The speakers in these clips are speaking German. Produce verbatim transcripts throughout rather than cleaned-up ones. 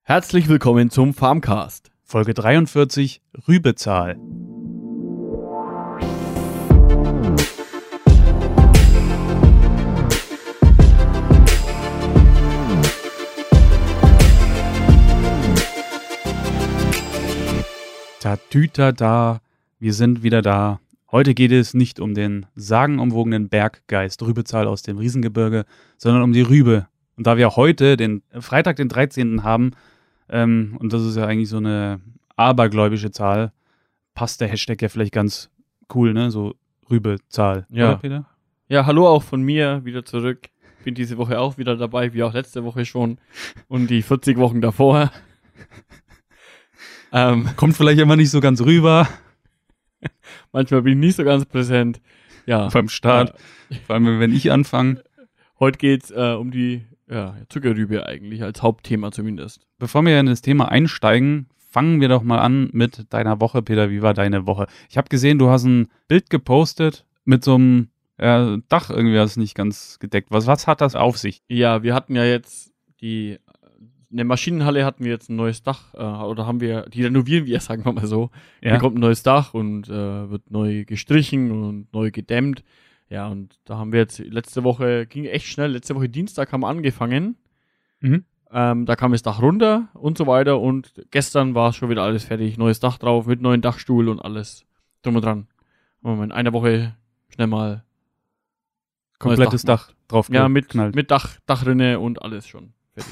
Herzlich willkommen zum Farmcast. Folge dreiundvierzig, Rübezahl. Tatütata, wir sind wieder da. Heute geht es nicht um den sagenumwogenen Berggeist Rübezahl aus dem Riesengebirge, sondern um die Rübe. Und da wir heute den Freitag, den dreizehnten haben, ähm, und das ist ja eigentlich so eine abergläubische Zahl, passt der Hashtag ja vielleicht ganz cool, ne? So Rübezahl. Ja. Oder, Peter? Ja, hallo auch von mir, wieder zurück. Bin diese Woche auch wieder dabei, wie auch letzte Woche schon und die vierzig Wochen davor. ähm, Kommt vielleicht immer nicht so ganz rüber. manchmal bin ich nicht so ganz präsent. Ja. Beim Start. Ja. Vor allem, wenn ich anfange. Heute geht's äh, um die ja, Zuckerrübe eigentlich, als Hauptthema zumindest. Bevor wir in das Thema einsteigen, fangen wir doch mal an mit deiner Woche, Peter. Wie war deine Woche? Ich habe gesehen, du hast ein Bild gepostet mit so einem äh, Dach, irgendwie hast du nicht ganz gedeckt. Was, was hat das auf sich? Ja, wir hatten ja jetzt die, in der Maschinenhalle hatten wir jetzt ein neues Dach, äh, oder haben wir, die renovieren wir, sagen wir mal so. Ja. Hier kommt ein neues Dach und äh, wird neu gestrichen und neu gedämmt. Ja, und da haben wir jetzt, letzte Woche, ging echt schnell, letzte Woche Dienstag haben wir angefangen. Mhm. Ähm, da kam das Dach runter und so weiter und gestern war schon wieder alles fertig. Neues Dach drauf mit neuen Dachstuhl und alles drum und dran. Haben wir in einer Woche schnell mal Komplettes Dach, Dach drauf Ja, mit, geknallt. mit Dach, Dachrinne und alles schon fertig.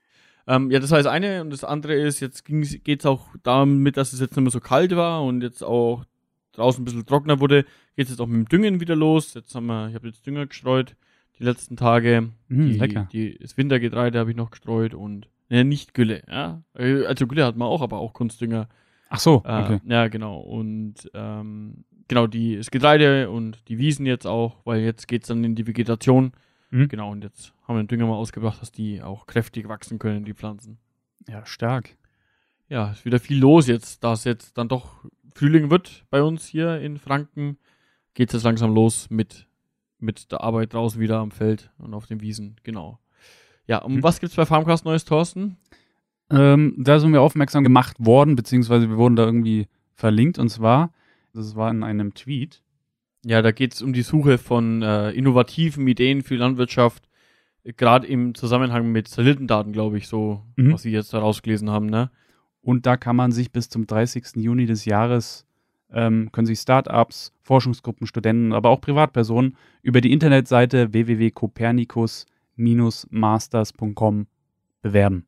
ähm, ja, das war das eine und das andere ist, jetzt geht es auch damit, dass es jetzt nicht mehr so kalt war und jetzt auch draußen ein bisschen trockener wurde, geht es jetzt auch mit dem Düngen wieder los. Jetzt haben wir, ich habe jetzt Dünger gestreut die letzten Tage. Mm, die, lecker. Die, das Wintergetreide habe ich noch gestreut und ne, nicht Gülle, ja. Also Gülle hat man auch, aber auch Kunstdünger. Ach so, Äh, okay. Ja, genau. Und ähm, genau, die, das Getreide und die Wiesen jetzt auch, weil jetzt geht's dann in die Vegetation. Mhm. Genau, und jetzt haben wir den Dünger mal ausgebracht, dass die auch kräftig wachsen können, die Pflanzen. Ja, stark. Ja, ist wieder viel los jetzt, da es jetzt dann doch Frühling wird bei uns hier in Franken, geht es jetzt langsam los mit, mit der Arbeit draußen wieder am Feld und auf den Wiesen, genau. Ja, um Mhm. was gibt's bei Farmcast Neues, Thorsten? Ähm, da sind wir aufmerksam gemacht worden, beziehungsweise wir wurden da irgendwie verlinkt, und zwar, das war in einem Tweet. Ja, da geht's um die Suche von äh, innovativen Ideen für Landwirtschaft, gerade im Zusammenhang mit Satellitendaten, glaube ich, so, Mhm. was Sie jetzt da rausgelesen haben, ne? Und da kann man sich bis zum dreißigsten Juni des Jahres, ähm, können sich Startups, Forschungsgruppen, Studenten, aber auch Privatpersonen über die Internetseite w w w punkt copernicus Bindestrich masters punkt com bewerben.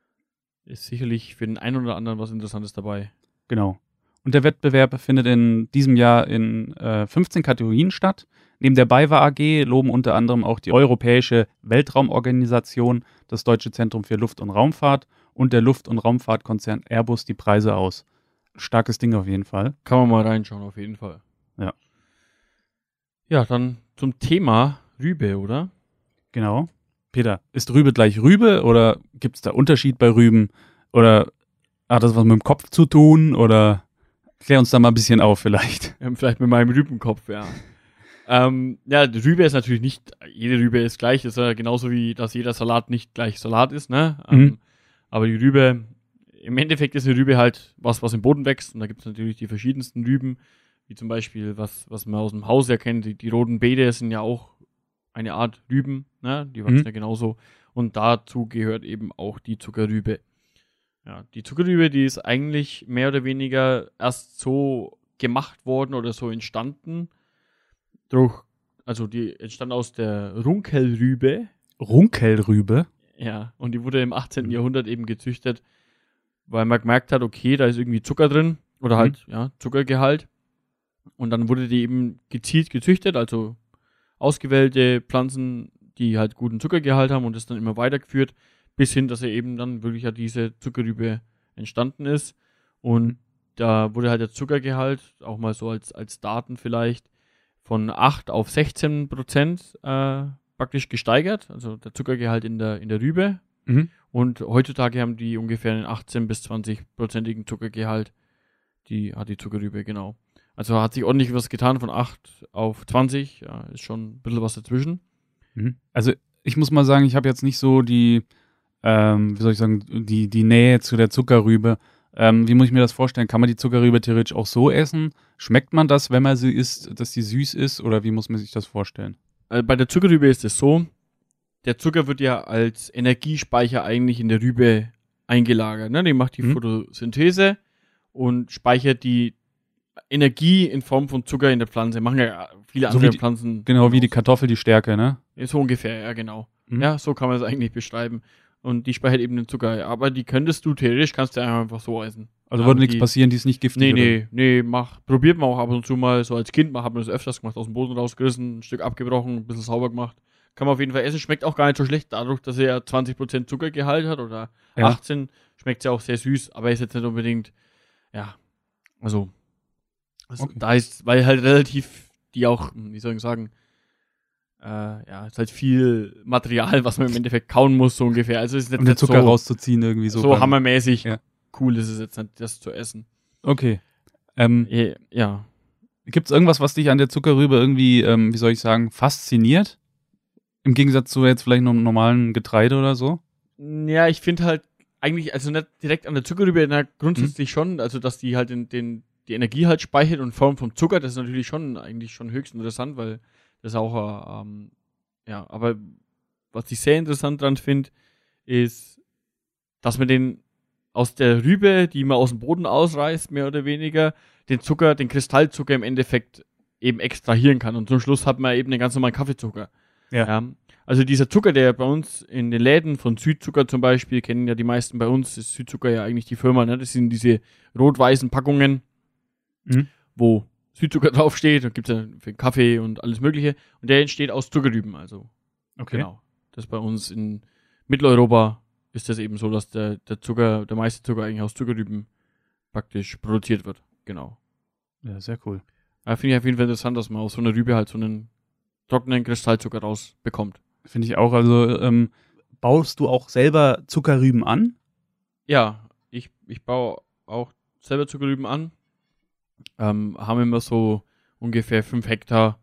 Ist sicherlich für den einen oder anderen was Interessantes dabei. Genau. Und der Wettbewerb findet in diesem Jahr in äh, fünfzehn Kategorien statt. Neben der BayWa A G loben unter anderem auch die Europäische Weltraumorganisation, das Deutsche Zentrum für Luft- und Raumfahrt und der Luft- und Raumfahrtkonzern Airbus die Preise aus. Starkes Ding auf jeden Fall. Kann man mal reinschauen, auf jeden Fall. Ja. Ja, dann zum Thema Rübe, oder? Genau. Peter, ist Rübe gleich Rübe oder gibt es da Unterschied bei Rüben? Oder hat das was mit dem Kopf zu tun? Oder klär uns da mal ein bisschen auf vielleicht. Ähm, vielleicht mit meinem Rübenkopf, ja. ähm, ja, die Rübe ist natürlich nicht, jede Rübe ist gleich, ist ja genauso wie, dass jeder Salat nicht gleich Salat ist, ne? Ähm, Mhm. Aber die Rübe, im Endeffekt ist eine Rübe halt was, was im Boden wächst und da gibt es natürlich die verschiedensten Rüben, wie zum Beispiel, was, was man aus dem Haus erkennt, die, die roten Beete sind ja auch eine Art Rüben, ne? Die wachsen Mhm. ja genauso und dazu gehört eben auch die Zuckerrübe. Ja, die Zuckerrübe, die ist eigentlich mehr oder weniger erst so gemacht worden oder so entstanden durch, also die entstand aus der Runkelrübe, Runkelrübe? ja, und die wurde im achtzehnten Jahrhundert eben gezüchtet, weil man gemerkt hat, okay, da ist irgendwie Zucker drin oder halt, ja, Zuckergehalt und dann wurde die eben gezielt gezüchtet, also ausgewählte Pflanzen, die halt guten Zuckergehalt haben und das dann immer weitergeführt, bis hin, dass er eben dann wirklich ja diese Zuckerrübe entstanden ist. Und da wurde halt der Zuckergehalt, auch mal so als, als Daten vielleicht, von acht auf sechzehn Prozent äh, praktisch gesteigert. Also der Zuckergehalt in der, in der Rübe. Mhm. Und heutzutage haben die ungefähr einen achtzehn bis zwanzig prozentigen Zuckergehalt. Die hat die Zuckerrübe, genau. Also hat sich ordentlich was getan von acht auf zwanzig. Ja, ist schon ein bisschen was dazwischen. Mhm. Also ich muss mal sagen, ich habe jetzt nicht so die ähm, wie soll ich sagen, die, die Nähe zu der Zuckerrübe. Ähm, wie muss ich mir das vorstellen? Kann man die Zuckerrübe theoretisch auch so essen? Schmeckt man das, wenn man sie isst, dass sie süß ist? Oder wie muss man sich das vorstellen? Also bei der Zuckerrübe ist es so, der Zucker wird ja als Energiespeicher eigentlich in der Rübe eingelagert. Ne? Die macht die Mhm. Photosynthese und speichert die Energie in Form von Zucker in der Pflanze. Machen ja viele So andere wie die- Pflanzen. Genau, wie die Kartoffel die Stärke, ne? So ungefähr, ja genau. Mhm. Ja, so kann man es eigentlich beschreiben. Und die speichert eben den Zucker. Aber die könntest du theoretisch, kannst du einfach so essen. Also Ja, würde nichts die- passieren, die ist nicht giftig. Nee, oder? nee, nee, mach, probiert man auch ab und zu mal, so als Kind, man hat man das öfters gemacht, aus dem Boden rausgerissen, ein Stück abgebrochen, ein bisschen sauber gemacht. Kann man auf jeden Fall essen, schmeckt auch gar nicht so schlecht, dadurch, dass er ja zwanzig Prozent Zuckergehalt hat oder Ja. achtzehn, schmeckt es ja auch sehr süß, aber ist jetzt nicht unbedingt, ja, also, also Okay. da ist, weil halt relativ, die auch, wie soll ich sagen, äh, ja, ist halt viel Material, was man im Endeffekt kauen muss, so ungefähr. Also ist jetzt Um den nicht Zucker so, rauszuziehen irgendwie so. so beim- hammermäßig Ja. cool ist es jetzt nicht, das zu essen. Okay. Ähm, Ja, ja. Gibt es irgendwas, was dich an der Zuckerrübe irgendwie, ähm, wie soll ich sagen, fasziniert? Im Gegensatz zu jetzt vielleicht einem normalen Getreide oder so? Ja, ich finde halt eigentlich, also nicht direkt an der Zuckerrübe, na, grundsätzlich schon, also dass die halt den, den, die Energie halt speichert und in Form vom Zucker, das ist natürlich schon eigentlich schon höchst interessant, weil das auch, äh, ähm, ja, aber was ich sehr interessant dran finde, ist, dass man den aus der Rübe, die man aus dem Boden ausreißt, mehr oder weniger, den Zucker, den Kristallzucker im Endeffekt eben extrahieren kann. Und zum Schluss hat man eben den ganz normalen Kaffeezucker. Ja. Ja. Also dieser Zucker, der bei uns in den Läden von Südzucker zum Beispiel, kennen ja die meisten bei uns, ist Südzucker ja eigentlich die Firma, ne? Das sind diese rot-weißen Packungen, Mhm. wo Südzucker draufsteht, und gibt es ja für Kaffee und alles mögliche. Und der entsteht aus Zuckerrüben, also Okay. genau. Das bei uns in Mitteleuropa ist das eben so, dass der, der Zucker, der meiste Zucker eigentlich aus Zuckerrüben praktisch produziert wird. Genau. Ja, sehr cool. Da finde ich auf jeden Fall interessant, dass man aus so einer Rübe halt so einen trockenen Kristallzucker rausbekommt. Finde ich auch. Also, ähm, baust du auch selber Zuckerrüben an? Ja, ich, ich baue auch selber Zuckerrüben an. Ähm, haben immer so ungefähr fünf Hektar,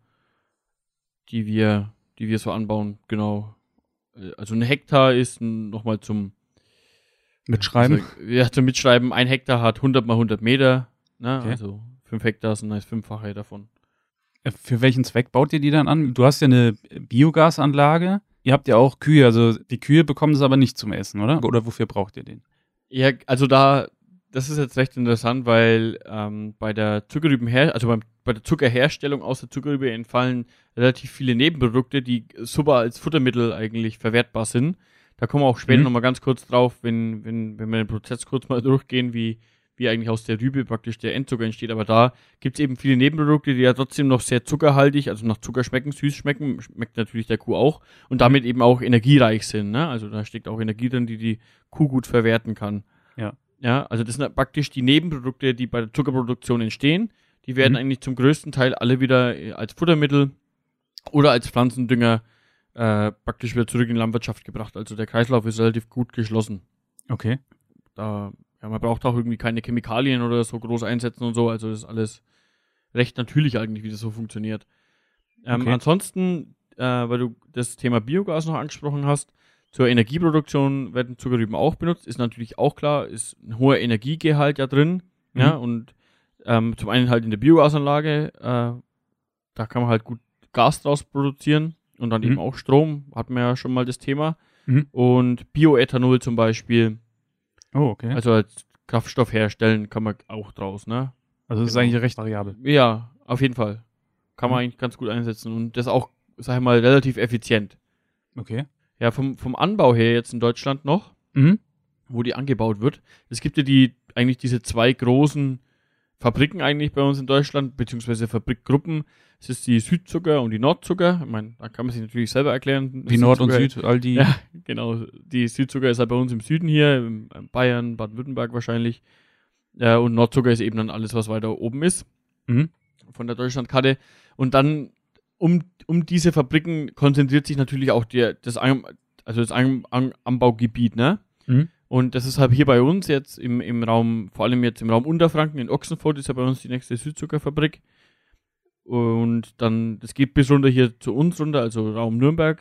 die wir, die wir so anbauen, genau. Äh, Also ein Hektar ist nochmal zum Mitschreiben? Also, ja, zum Mitschreiben, ein Hektar hat hundert mal hundert Meter, ne? Okay. Also fünf Hektar sind das Fünffache davon. Äh, Für welchen Zweck baut ihr die dann an? Du hast ja eine Biogasanlage. Ihr habt ja auch Kühe, also die Kühe bekommen es aber nicht zum Essen, oder? Oder wofür braucht ihr den? Ja, also da, das ist jetzt recht interessant, weil ähm, bei der Zuckerrübenher, also beim, bei der Zuckerherstellung aus der Zuckerrübe entfallen relativ viele Nebenprodukte, die super als Futtermittel eigentlich verwertbar sind. Da kommen wir auch später Mhm. nochmal ganz kurz drauf, wenn, wenn, wenn wir den Prozess kurz mal durchgehen, wie, wie eigentlich aus der Rübe praktisch der Endzucker entsteht. Aber da gibt es eben viele Nebenprodukte, die ja trotzdem noch sehr zuckerhaltig, also nach Zucker schmecken, süß schmecken, schmeckt natürlich der Kuh auch und damit eben auch energiereich sind. Ne? Also da steckt auch Energie drin, die die Kuh gut verwerten kann. Ja. Ja, also das sind praktisch die Nebenprodukte, die bei der Zuckerproduktion entstehen. Die werden Mhm. eigentlich zum größten Teil alle wieder äh, als Futtermittel oder als Pflanzendünger äh, praktisch wieder zurück in die Landwirtschaft gebracht. Also der Kreislauf ist relativ gut geschlossen. Okay. Da, ja, man braucht auch irgendwie keine Chemikalien oder so groß einsetzen und so. Also das ist alles recht natürlich eigentlich, wie das so funktioniert. Ähm, Okay. Ansonsten, äh, weil du das Thema Biogas noch angesprochen hast, zur Energieproduktion werden Zuckerrüben auch benutzt. Ist natürlich auch klar, ist ein hoher Energiegehalt ja drin. Mhm. Ja, und ähm, zum einen halt in der Biogasanlage, äh, da kann man halt gut Gas draus produzieren und dann Mhm. eben auch Strom, hatten wir ja schon mal das Thema. Mhm. Und Bioethanol zum Beispiel, Oh, okay. also als Kraftstoff herstellen, kann man auch draus, ne? Also das ist genau. eigentlich recht variabel. Ja, auf jeden Fall. Kann man Mhm. eigentlich ganz gut einsetzen und das auch, sag ich mal, relativ effizient. Okay. Ja, vom, vom Anbau her jetzt in Deutschland noch, Mhm. wo die angebaut wird. Es gibt ja die, eigentlich diese zwei großen Fabriken eigentlich bei uns in Deutschland, beziehungsweise Fabrikgruppen. Es ist die Südzucker und die Nordzucker. Ich meine, da kann man sich natürlich selber erklären. Wie Nord und Südzucker- Süd, all die. Ja, genau. Die Südzucker ist halt bei uns im Süden hier, in Bayern, Baden-Württemberg wahrscheinlich. Ja, und Nordzucker ist eben dann alles, was weiter oben ist, Mhm. von der Deutschlandkarte. Und dann um, um diese Fabriken konzentriert sich natürlich auch der, das, An, also das An, An, Anbaugebiet, ne? Mhm. Und das ist halt hier bei uns jetzt im, im Raum, vor allem jetzt im Raum Unterfranken, in Ochsenfurt ist ja bei uns die nächste Südzuckerfabrik. Und dann, das geht bis runter hier zu uns runter, also Raum Nürnberg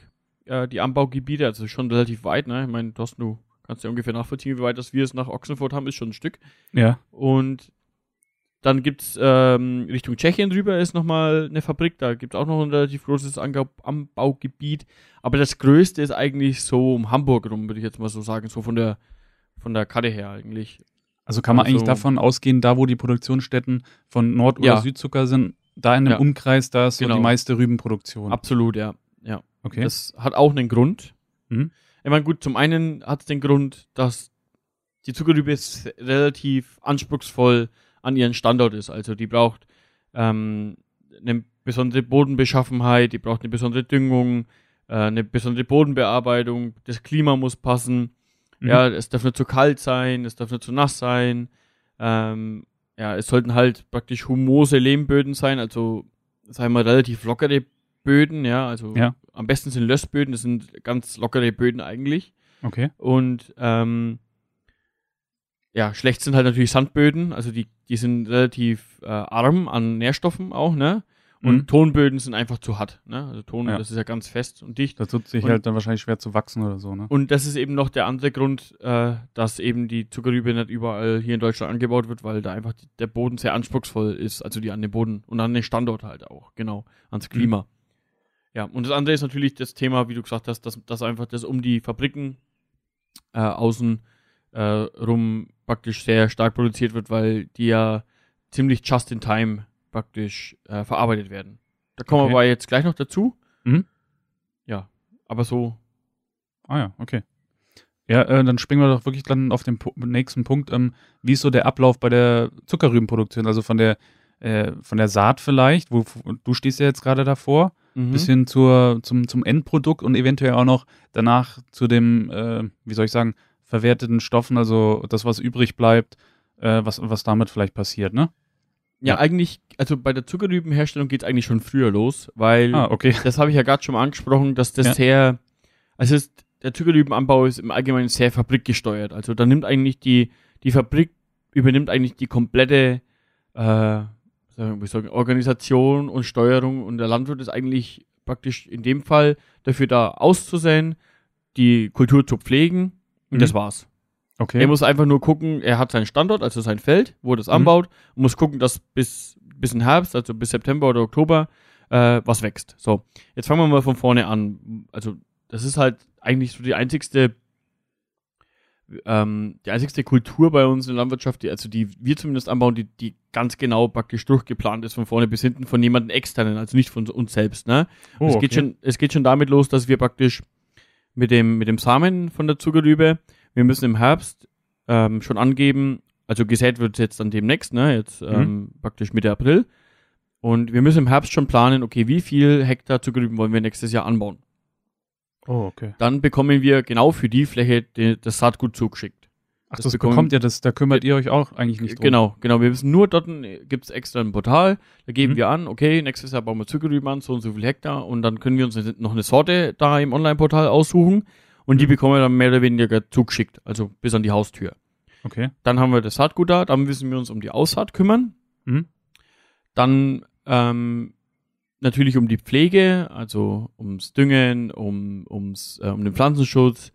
äh, die Anbaugebiete, also schon relativ weit, ne? Ich meine, Thorsten, du kannst ja ungefähr nachvollziehen, wie weit das wir es nach Ochsenfurt haben, ist schon ein Stück. Ja. Und dann gibt es ähm, Richtung Tschechien drüber ist nochmal eine Fabrik, da gibt es auch noch ein relativ großes Anbau- Anbaugebiet. Aber das größte ist eigentlich so um Hamburg rum, würde ich jetzt mal so sagen, so von der, von der Karte her eigentlich. Also kann man Also- eigentlich davon ausgehen, da wo die Produktionsstätten von Nord- oder Ja. Südzucker sind, da in dem Ja. Umkreis, da ist so Genau. die meiste Rübenproduktion. Absolut, ja. ja. Okay. Das hat auch einen Grund. Mhm. Ich meine, gut, zum einen hat es den Grund, dass die Zuckerrübe ist relativ anspruchsvoll an ihren Standort ist. Also die braucht ähm, eine besondere Bodenbeschaffenheit, die braucht eine besondere Düngung, äh, eine besondere Bodenbearbeitung, das Klima muss passen. Mhm. Ja, es darf nicht zu kalt sein, es darf nicht zu nass sein. Ähm, ja, es sollten halt praktisch humose Lehmböden sein, also sagen wir relativ lockere Böden, ja, also Ja. am besten sind Lössböden, das sind ganz lockere Böden eigentlich. Okay. Und ähm, ja, schlecht sind halt natürlich Sandböden, also die, die sind relativ äh, arm an Nährstoffen auch, ne? Und Mhm. Tonböden sind einfach zu hart, ne? Also Ton, Ja. das ist ja ganz fest und dicht. Da tut sich Und- halt dann wahrscheinlich schwer zu wachsen oder so, ne? Und das ist eben noch der andere Grund, äh, dass eben die Zuckerrübe nicht überall hier in Deutschland angebaut wird, weil da einfach die, der Boden sehr anspruchsvoll ist, also die an den Boden und an den Standort halt auch, genau, ans Klima. Ja, und das andere ist natürlich das Thema, wie du gesagt hast, dass, dass einfach das um die Fabriken äh, außen äh, rum praktisch sehr stark produziert wird, weil die ja ziemlich just in time praktisch äh, verarbeitet werden. Da kommen Okay. wir aber jetzt gleich noch dazu. Mhm. Ja, aber so, Ah ja, okay. Ja, äh, dann springen wir doch wirklich dann auf den Pu- nächsten Punkt. Ähm, wie ist so der Ablauf bei der Zuckerrübenproduktion? Also von der, äh, von der Saat vielleicht, wo wo- du stehst ja jetzt gerade davor, mhm. bis hin zur, zum, zum Endprodukt und eventuell auch noch danach zu dem, äh, wie soll ich sagen, verwerteten Stoffen, also das, was übrig bleibt, äh, was, was damit vielleicht passiert, ne? Ja, Ja. eigentlich, also bei der Zuckerrübenherstellung geht es eigentlich schon früher los, weil Ah, okay. das habe ich ja gerade schon mal angesprochen, dass das Ja. sehr, also es ist, der Zuckerrübenanbau ist im Allgemeinen sehr fabrikgesteuert. Also da nimmt eigentlich die, die Fabrik übernimmt eigentlich die komplette äh, sagen wir, wie sagen, Organisation und Steuerung und der Landwirt ist eigentlich praktisch in dem Fall dafür da auszusäen, die Kultur zu pflegen und Mhm. das war's. Okay. Er muss einfach nur gucken, er hat seinen Standort, also sein Feld, wo er das Mhm. anbaut, und muss gucken, dass bis, bis in Herbst, also bis September oder Oktober, äh, was wächst. So, jetzt fangen wir mal von vorne an. Also, das ist halt eigentlich so die einzigste, ähm, die einzigste Kultur bei uns in der Landwirtschaft, die, also die wir zumindest anbauen, die, die ganz genau praktisch durchgeplant ist, von vorne bis hinten, von jemandem externen, also nicht von uns selbst, ne? oh, es, okay. geht schon, es geht schon damit los, dass wir praktisch mit dem, mit dem Samen von der Zuckerrübe, wir müssen im Herbst ähm, schon angeben, also gesät wird jetzt dann demnächst, ne, jetzt ähm, praktisch Mitte April. Und wir müssen im Herbst schon planen, okay, wie viel Hektar Zuckerrüben wollen wir nächstes Jahr anbauen. Oh, okay. Dann bekommen wir genau für die Fläche die, das Saatgut zugeschickt. Ach, das das, bekommen- bekommt ihr, das, da kümmert ihr euch auch eigentlich nicht drum. Genau, genau. Wir wissen nur, dort gibt es extra ein Portal, da geben Mhm. wir an, okay, nächstes Jahr bauen wir Zuckerrüben an, so und so viel Hektar und dann können wir uns noch eine Sorte da im Online-Portal aussuchen und die Mhm. bekommen wir dann mehr oder weniger zugeschickt, also bis an die Haustür. Okay. Dann haben wir das Saatgut da, dann müssen wir uns um die Aussaat kümmern. Mhm. Dann ähm, natürlich um die Pflege, also ums Düngen, um, ums, äh, um den Pflanzenschutz,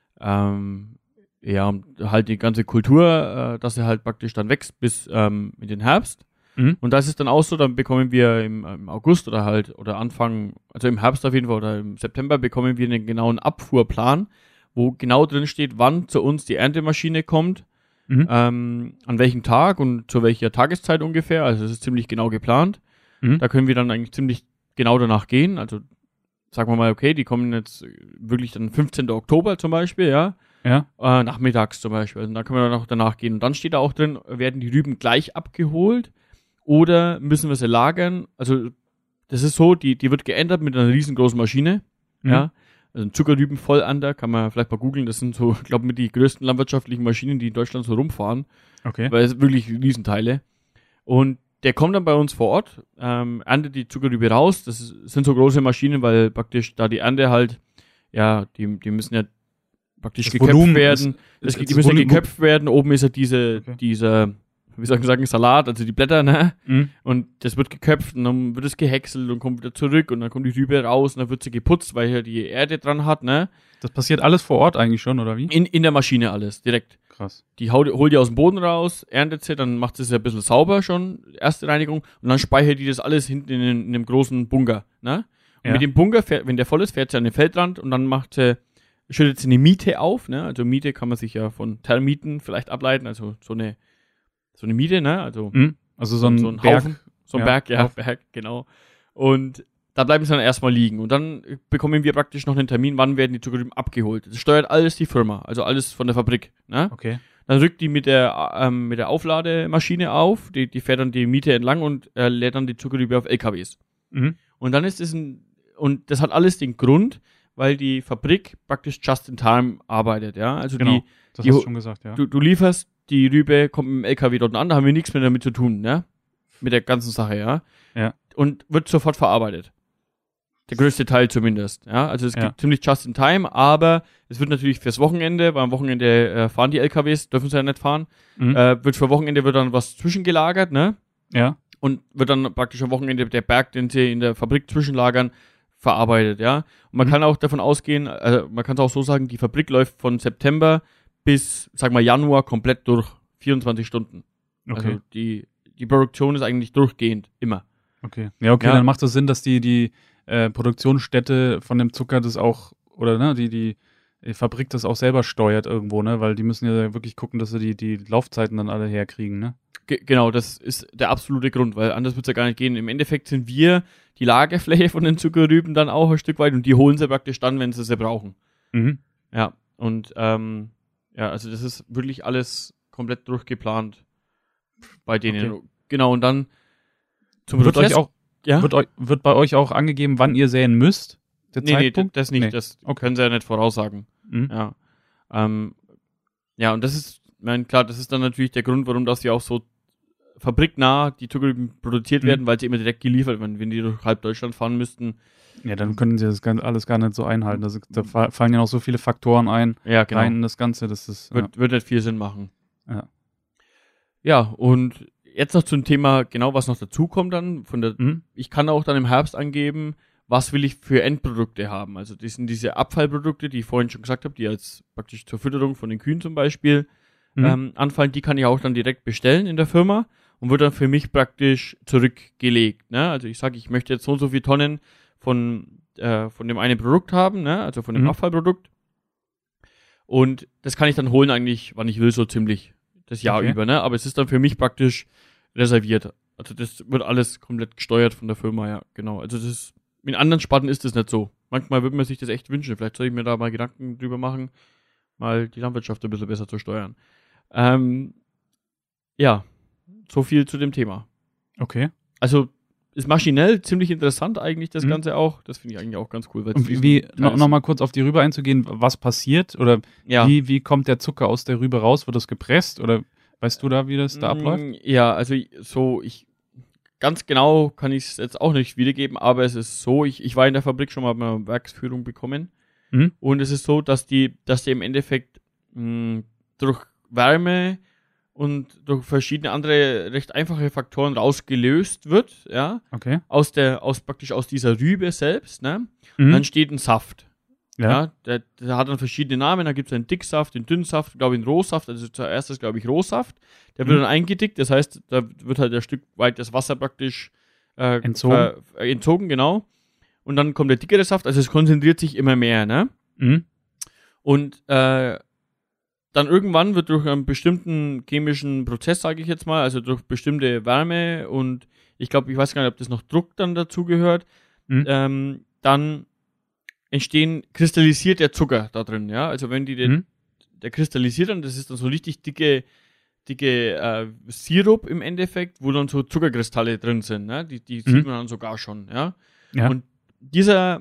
ähm, ja, um halt die ganze Kultur, äh, dass sie halt praktisch dann wächst bis ähm, in den Herbst. Mhm. Und das ist dann auch so, dann bekommen wir im, im August oder halt, oder Anfang, also im Herbst auf jeden Fall oder im September bekommen wir einen genauen Abfuhrplan, wo genau drin steht, wann zu uns die Erntemaschine kommt, Mhm. ähm, an welchem Tag und zu welcher Tageszeit ungefähr. Also es ist ziemlich genau geplant. Mhm. Da können wir dann eigentlich ziemlich genau danach gehen. Also sagen wir mal, okay, die kommen jetzt wirklich dann fünfzehnten Oktober zum Beispiel, ja, Ja. äh, nachmittags zum Beispiel. Also da können wir dann auch danach gehen. Und dann steht da auch drin, werden die Rüben gleich abgeholt oder müssen wir sie lagern? Also das ist so, die, die wird geändert mit einer riesengroßen Maschine, Mhm. ja. Also ein Zuckerrübenvollander, kann man vielleicht mal googeln, das sind so, ich glaube, mit die größten landwirtschaftlichen Maschinen, die in Deutschland so rumfahren, Okay. weil es wirklich Riesenteile. Und der kommt dann bei uns vor Ort, ähm, erntet die Zuckerrübe raus, das ist, sind so große Maschinen, weil praktisch da die Ernte halt, ja, die, die müssen ja praktisch Das geköpft Volumen werden, ist- das, ist- die das müssen ja Volumen- geköpft werden, oben ist ja diese, Okay. dieser wie soll ich sagen, Salat, also die Blätter, ne? Mhm. Und das wird geköpft und dann wird es gehäckselt und kommt wieder zurück und dann kommt die Rübe raus und dann wird sie geputzt, weil hier die Erde dran hat, ne? Das passiert alles vor Ort eigentlich schon, oder wie? In, in der Maschine alles, direkt. Krass. Die haut, holt die aus dem Boden raus, erntet sie, dann macht sie es ein bisschen sauber schon, erste Reinigung, und dann speichert die das alles hinten in, in, in einem großen Bunker, ne? Und Ja. mit dem Bunker, fährt, wenn der voll ist, fährt sie an den Feldrand und dann macht sie, schüttet sie eine Miete auf, ne? Also Miete kann man sich ja von Termiten vielleicht ableiten, also so eine, so eine Miete, ne? Also Mhm. Also so ein, so ein Berg. Haufen, so ein Ja, Berg, ja, Haufen. Berg, genau. Und da bleiben sie dann erstmal liegen. Und dann bekommen wir praktisch noch einen Termin, wann werden die Zuckerrüben abgeholt. Das steuert alles die Firma, also alles von der Fabrik. Ne? Okay. Dann rückt die mit der, ähm, mit der Auflademaschine auf, die, die fährt dann die Miete entlang und äh, lädt dann die Zuckerrübe auf L K Ws. Mhm. Und dann ist es ein, und das hat alles den Grund, weil die Fabrik praktisch just in time arbeitet. Ja? Also Genau. die, Das die hast ho- du schon gesagt, ja. du, du lieferst, die Rübe kommt mit dem L K W dort an, da haben wir nichts mehr damit zu tun, ne? Mit der ganzen Sache, ja. Ja. Und wird sofort verarbeitet. Der größte Teil zumindest, ja. Also es Ja. gibt ziemlich just in time, aber es wird natürlich fürs Wochenende, weil am Wochenende äh, fahren die L K Ws, dürfen sie ja nicht fahren, Mhm. äh, wird für Wochenende wird dann was zwischengelagert, ne? Ja. Und wird dann praktisch am Wochenende der Berg, den sie in der Fabrik zwischenlagern, verarbeitet, ja. Und man Mhm. kann auch davon ausgehen, also man kann es auch so sagen, die Fabrik läuft von September bis, sag mal, Januar komplett durch, vierundzwanzig Stunden. Okay. Also die, die Produktion ist eigentlich durchgehend, immer. Okay. Ja, okay, Ja. dann macht es Sinn, dass die, die äh, Produktionsstätte von dem Zucker das auch, oder ne, die, die, die Fabrik das auch selber steuert irgendwo, ne? Weil die müssen ja wirklich gucken, dass sie die, die Laufzeiten dann alle herkriegen, ne? Ge- genau, das ist der absolute Grund, weil anders wird es ja gar nicht gehen. Im Endeffekt sind wir die Lagerfläche von den Zuckerrüben dann auch ein Stück weit und die holen sie praktisch dann, wenn sie sie brauchen. Mhm. Ja, und ähm, ja, also das ist wirklich alles komplett durchgeplant bei denen. Okay. Genau, und dann zum Wird euch Prozess- auch, ja? wird, euch, wird bei euch auch angegeben, wann ihr säen müsst? Der nee, nee, Zeitpunkt? das nicht, Nee. das Okay. können sie ja nicht voraussagen. Mhm. Ja. Ähm, ja, und das ist, ich meine, klar, das ist dann natürlich der Grund, warum das ja auch so fabriknah die Zuckerrüben produziert Mhm. werden, weil sie immer direkt geliefert werden. Wenn die durch halb Deutschland fahren müssten. Ja, dann können sie das gan- alles gar nicht so einhalten. Also, da fa- fallen ja noch so viele Faktoren ein, Ja, genau. rein in das Ganze. Das ist, ja. Wird, wird nicht viel Sinn machen. Ja. Ja, und jetzt noch zum Thema, genau was noch dazu kommt dann. Von der, Mhm. ich kann auch dann im Herbst angeben, was will ich für Endprodukte haben. Also das sind diese Abfallprodukte, die ich vorhin schon gesagt habe, die als praktisch zur Fütterung von den Kühen zum Beispiel Mhm. ähm, anfallen. Die kann ich auch dann direkt bestellen in der Firma und wird dann für mich praktisch zurückgelegt. Ne? Also ich sage, ich möchte jetzt so und so viele Tonnen von, äh, von dem einen Produkt haben, ne? Also von dem Mhm. Abfallprodukt. Und das kann ich dann holen eigentlich, wann ich will, so ziemlich das Jahr Okay. über, ne? Aber es ist dann für mich praktisch reserviert. Also das wird alles komplett gesteuert von der Firma, ja, genau. Also das ist, in anderen Sparten ist das nicht so. Manchmal würde man sich das echt wünschen. Vielleicht soll ich mir da mal Gedanken drüber machen, mal die Landwirtschaft ein bisschen besser zu steuern. Ähm, ja, so viel zu dem Thema. Okay. Also ist maschinell ziemlich interessant eigentlich das Mhm. Ganze auch. Das finde ich eigentlich auch ganz cool. Weil Und wie, wie no, noch mal kurz auf die Rübe einzugehen, was passiert oder ja. wie, wie kommt der Zucker aus der Rübe raus? Wird das gepresst oder weißt du da, wie das da abläuft? Mm, Ja, also so, ich ganz genau kann ich es jetzt auch nicht wiedergeben, aber es ist so, ich, ich war in der Fabrik schon mal bei einer Werksführung bekommen Mhm. und es ist so, dass die, dass die im Endeffekt mh, durch Wärme und durch verschiedene andere recht einfache Faktoren rausgelöst wird, ja, Okay. aus der, aus praktisch aus dieser Rübe selbst, ne? Mhm. Dann steht ein Saft. Ja. Ja, der, der hat dann verschiedene Namen. Da gibt es einen Dicksaft, den Dünnsaft, glaube ich, einen Rohsaft. Also zuerst ist, glaube ich, Rohsaft. Der wird Mhm. dann eingedickt. Das heißt, da wird halt ein Stück weit das Wasser praktisch äh, Entzogen. ver- äh, entzogen, genau. Und dann kommt der dickere Saft. Also es konzentriert sich immer mehr, ne? Mhm. Und äh, dann irgendwann wird durch einen bestimmten chemischen Prozess, sage ich jetzt mal, also durch bestimmte Wärme und ich glaube, ich weiß gar nicht, ob das noch Druck dann dazu gehört, Mhm. ähm, dann entstehen, kristallisiert der Zucker da drin, ja. Also wenn die den, Mhm. der kristallisiert dann, das ist dann so richtig dicke, dicke äh, Sirup im Endeffekt, wo dann so Zuckerkristalle drin sind, ne? Die, die Mhm. sieht man dann sogar schon, ja. Ja. Und dieser,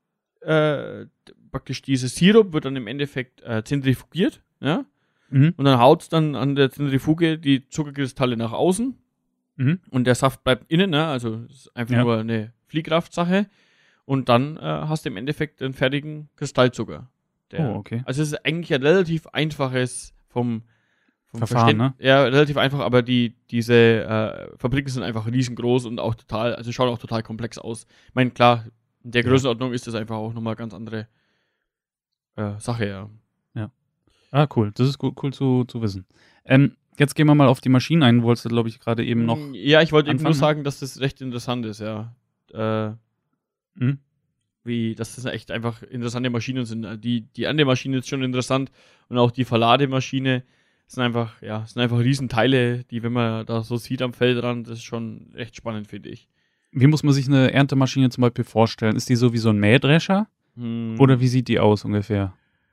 äh, praktisch dieses Sirup wird dann im Endeffekt äh, zentrifugiert, ja. Mhm. Und dann haut es dann an der Zentrifuge die Zuckerkristalle nach außen Mhm. und der Saft bleibt innen, ne? Also es ist einfach Ja. nur eine Fliehkraftsache. Und dann äh, hast du im Endeffekt einen fertigen Kristallzucker. Der, Oh, okay. Also es ist eigentlich ein relativ einfaches vom, vom Verfahren, ne? Ja, relativ einfach, aber die, diese äh, Fabriken sind einfach riesengroß und auch total, also schauen auch total komplex aus. Ich meine, klar, in der Ja. Größenordnung ist das einfach auch nochmal ganz andere äh, Sache, ja. Ah, cool. Das ist cool, cool zu, zu wissen. Ähm, jetzt gehen wir mal auf die Maschinen ein. Wolltest du, glaube ich, gerade eben noch. Ja, ich wollte eben nur anfangen, ne? sagen, dass das recht interessant ist, ja. Äh, Mhm. wie, dass das echt einfach interessante Maschinen sind. Die, die Ernte-Maschine ist schon interessant und auch die Verlademaschine sind einfach, ja, sind einfach Riesenteile, die, wenn man da so sieht am Feldrand, das ist schon recht spannend, finde ich. Wie muss man sich eine Erntemaschine zum Beispiel vorstellen? Ist die so wie so ein Mähdrescher? Hm. Oder wie sieht die aus ungefähr?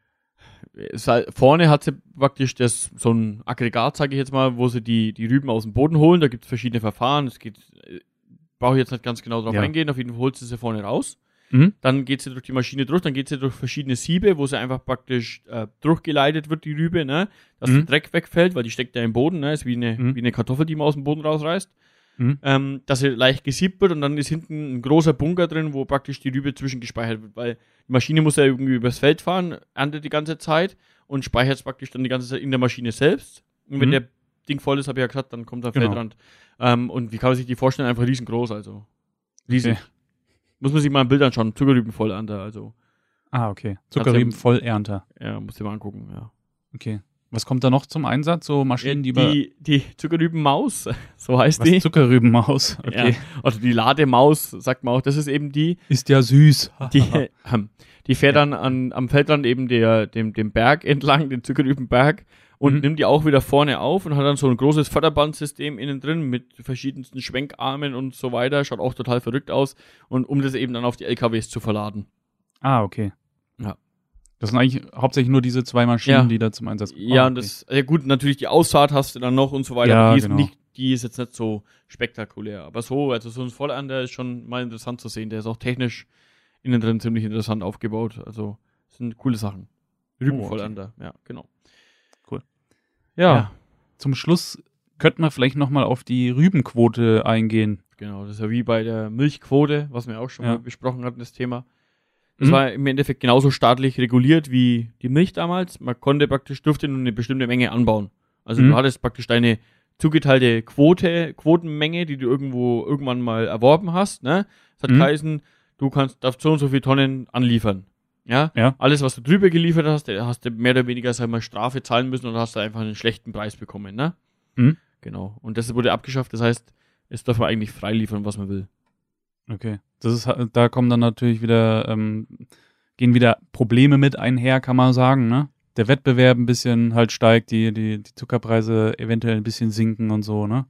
Es halt, vorne hat sie praktisch das, so ein Aggregat, sage ich jetzt mal, wo sie die, die Rüben aus dem Boden holen. Da gibt es verschiedene Verfahren. Es geht, brauche ich jetzt nicht ganz genau drauf Ja. eingehen. Auf jeden Fall holt sie sie vorne raus. Mhm. Dann geht sie durch die Maschine durch. Dann geht sie durch verschiedene Siebe, wo sie einfach praktisch äh, durchgeleitet wird, die Rübe, ne? Dass Mhm. der Dreck wegfällt, weil die steckt ja im Boden. Ne? Ist wie eine, Mhm. wie eine Kartoffel, die man aus dem Boden rausreißt. Mhm. Ähm, dass sie leicht gesiebt wird und dann ist hinten ein großer Bunker drin, wo praktisch die Rübe zwischengespeichert wird, weil die Maschine muss ja irgendwie übers Feld fahren, erntet die ganze Zeit und speichert es praktisch dann die ganze Zeit in der Maschine selbst. Und wenn Mhm. der Ding voll ist, habe ich ja gesagt, dann kommt der Genau. Feldrand. Ähm, und wie kann man sich die vorstellen? Einfach riesengroß, also riesig. Okay. Muss man sich mal ein Bild anschauen, Zuckerrüben voll an da, also Ah, okay. Zuckerrüben Tatsächlich- Vollernter. ja, muss ich mal angucken, ja. Okay. Was kommt da noch zum Einsatz? So Maschinen, die bei. die, die Zuckerrübenmaus, so heißt Was? die. Zuckerrübenmaus. Okay. Ja. Also die Lademaus, sagt man auch, das ist eben die, Ist ja süß. Die, ähm, die fährt dann an, am Feldrand eben der, dem, dem Berg entlang, den Zuckerrübenberg, und Mhm. nimmt die auch wieder vorne auf und hat dann so ein großes Förderbandsystem innen drin mit verschiedensten Schwenkarmen und so weiter. Schaut auch total verrückt aus. Und um das eben dann auf die L K Ws zu verladen. Ah, okay. Ja. Das sind eigentlich hauptsächlich nur diese zwei Maschinen, Ja. die da zum Einsatz kommen. Ja, Ah, und okay. das, ja gut, natürlich die Aussaat hast du dann noch und so weiter. Ja, aber die ist, genau. nicht, die ist jetzt nicht so spektakulär. Aber so, also so ein Vollander ist schon mal interessant zu sehen. Der ist auch technisch innen drin ziemlich interessant aufgebaut. Also, das sind coole Sachen. Rübenvollander, ja, genau. Cool. Ja, Ja. Zum Schluss könnten wir vielleicht nochmal auf die Rübenquote eingehen. genau. Das ist ja wie bei der Milchquote, was wir auch schon Ja. mal besprochen hatten, das Thema. Das Mhm. war im Endeffekt genauso staatlich reguliert wie die Milch damals. Man konnte praktisch, durfte nur eine bestimmte Menge anbauen. Also Mhm. du hattest praktisch deine zugeteilte Quote, Quotenmenge, die du irgendwo irgendwann mal erworben hast, ne? Das hat Mhm. geheißen, du kannst, darfst so und so viele Tonnen anliefern. Ja? Ja. Alles, was du drüber geliefert hast, da hast du mehr oder weniger, sag mal, Strafe zahlen müssen und hast da einfach einen schlechten Preis bekommen, ne? Mhm. Genau. Und das wurde abgeschafft, das heißt, es darf man eigentlich frei liefern, was man will. Okay. Das ist, da kommen dann natürlich wieder, ähm, gehen wieder Probleme mit einher, kann man sagen, ne? Der Wettbewerb ein bisschen halt steigt, die, die, die Zuckerpreise eventuell ein bisschen sinken und so, ne?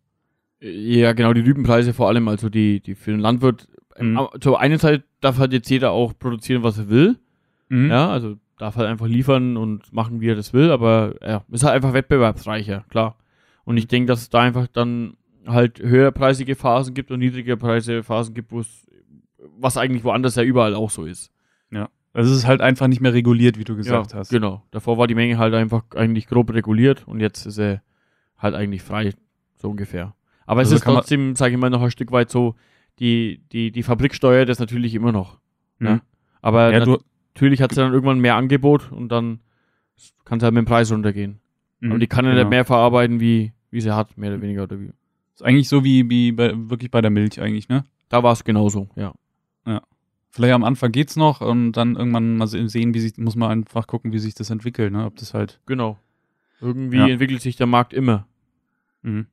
Ja, genau, die Rübenpreise vor allem, also die, die für den Landwirt, Mhm. ähm, zur einen Zeit darf halt jetzt jeder auch produzieren, was er will, Mhm. ja, also darf halt einfach liefern und machen, wie er das will, aber ja, ist halt einfach wettbewerbsreicher, klar. Und ich denke, dass es da einfach dann halt höherpreisige Phasen gibt und niedrigerpreisige Phasen gibt, wo es, was eigentlich woanders ja überall auch so ist. Also es ist halt einfach nicht mehr reguliert, wie du gesagt ja, hast. Genau. Davor war die Menge halt einfach eigentlich grob reguliert und jetzt ist sie halt eigentlich frei, so ungefähr. Aber Also es ist kann man- trotzdem, sage ich mal, noch ein Stück weit so, die, die, die Fabrik steuert das natürlich immer noch. Mhm. Ne? Aber Ja, nat- du, natürlich hat sie dann irgendwann mehr Angebot und dann kann sie halt mit dem Preis runtergehen. Mhm, Aber die kann ja genau. nicht mehr verarbeiten, wie, wie sie hat, mehr oder weniger. Oder wie. Ist eigentlich so wie, wie bei, wirklich bei der Milch eigentlich, ne? Da war es genauso, ja. Vielleicht am Anfang geht's noch und dann irgendwann mal se- sehen, wie sich, muss man einfach gucken, wie sich das entwickelt, ne? Ob das halt. Genau. Irgendwie Ja. entwickelt sich der Markt immer. Mhm.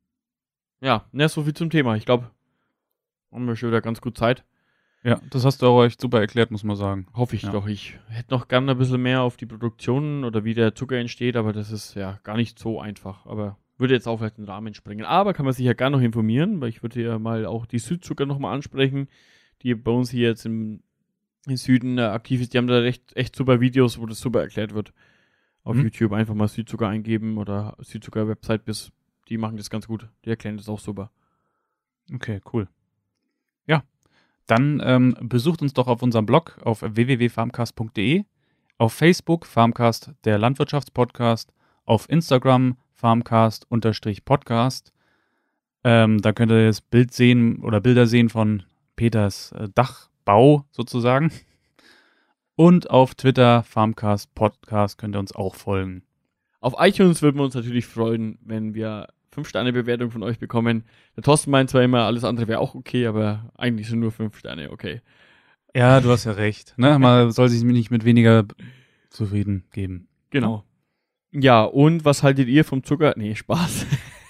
Ja, ne, so viel zum Thema. Ich glaube, haben wir schon wieder ganz gut Zeit. Ja, das hast du auch echt super erklärt, muss man sagen. Hoffe ich Ja. doch. Ich hätte noch gerne ein bisschen mehr auf die Produktion oder wie der Zucker entsteht, aber das ist ja gar nicht so einfach. Aber würde jetzt auch vielleicht den Rahmen sprengen. Aber kann man sich ja gerne noch informieren, weil ich würde ja mal auch die Südzucker nochmal ansprechen, die bei uns hier jetzt im, im Süden äh, aktiv ist. Die haben da echt, echt super Videos, wo das super erklärt wird. Auf Mhm. YouTube einfach mal Südzucker eingeben oder Südzucker-Website bis. Die machen das ganz gut. Die erklären das auch super. Okay, cool. Ja, dann ähm, besucht uns doch auf unserem Blog auf w w w punkt farmcast punkt d e, auf Facebook Farmcast, der Landwirtschaftspodcast, auf Instagram Farmcast-Podcast. Ähm, da könnt ihr das Bild sehen oder Bilder sehen von Peters äh, Dachbau sozusagen. Und auf Twitter Farmcast Podcast könnt ihr uns auch folgen. Auf iTunes würden wir uns natürlich freuen, wenn wir fünf Sterne Bewertung von euch bekommen. Der Thorsten meint zwar immer, alles andere wäre auch okay, aber eigentlich sind nur fünf Sterne okay. Ja, du hast ja recht. Ne? Man soll sich nicht mit weniger zufrieden geben. Genau. Ja, und was haltet ihr vom Zucker? Nee, Spaß.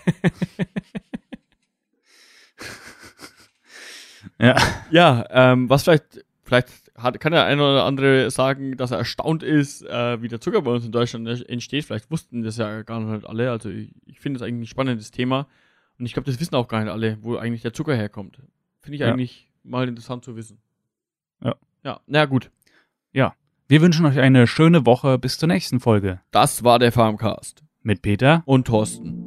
ja. Ja, ähm, was vielleicht, vielleicht hat, kann der eine oder andere sagen, dass er erstaunt ist, äh, wie der Zucker bei uns in Deutschland entsteht. Vielleicht wussten das ja gar nicht alle. Also ich, ich finde das eigentlich ein spannendes Thema. Und ich glaube, das wissen auch gar nicht alle, wo eigentlich der Zucker herkommt. Finde ich Ja. eigentlich mal interessant zu wissen. Ja. Ja, na gut. Ja. Wir wünschen euch eine schöne Woche bis zur nächsten Folge. Das war der Farmcast. Mit Peter Und Thorsten.